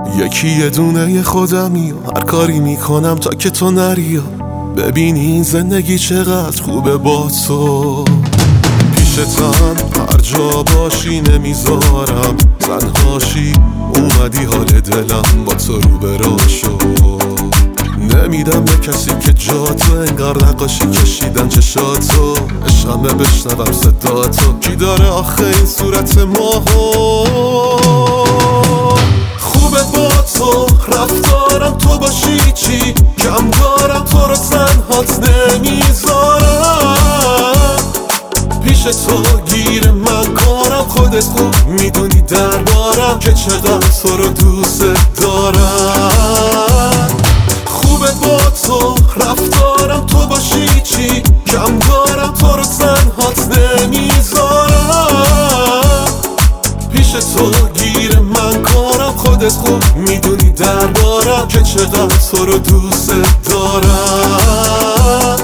یکی یه دونه خودمی و هر کاری میکنم تا که تو نری. ببینی این زندگی چقدر خوبه با تو. پیشتم هر جا باشی نمیذارم تنهاشی. اومدی حال دلم با تو روبرو شو. نمیدم به کسی که جا تو انگار نقاشی کشیدن چشاتو. عشقمه بشنوم صداتو. کی داره آخه این صورت ماهو؟ خوبه با تو رفتارم تو باشی چی؟ کم دارم تو رو تنهات نمیذارم. پیش تو گیر من کارم. خودت خوب میدونی دربارم که چقدر تو رو دوست دارم. خوبه با تو رفتارم تو باشی چی؟ کم دارم تو رو تنهات نمیذارم. پیش تو گیر من کارم. خودت خوب میدونی دربارم که چقدر تو رو دوست دارم.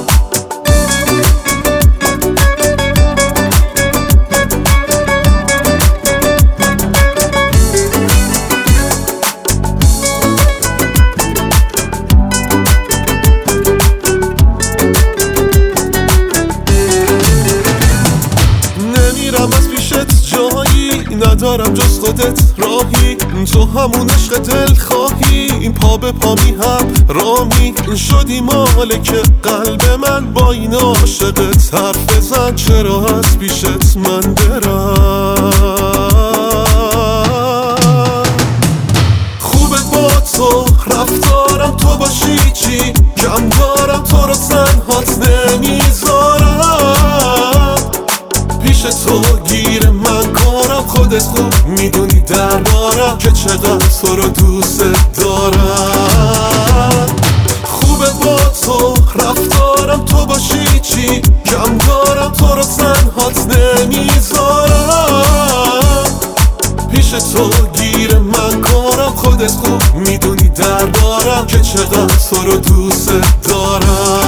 از پیشت جایی ندارم جز خودت راهی. تو همون عشق دل خواهی. این پا به پا می هم رامی. این شدی مالک قلب من. با این عاشقت حرف بزن. چرا از پیشت من برم؟ خوبه با تو رفتارم تو باشی چی؟ کم دارم تو رو تنهات نمیذارم. پیش تو گیر من کارم. خودت خوب میدونی دربارم که چقدر تو رو دوست دارم. خوبه با تو رفتارم تو باشی چی؟ کم دارم تو رو تنهات نمیذارم. پیش تو گیر من کارم. خودت خوب میدونی دربارم که چقدر تو رو دوست دارم.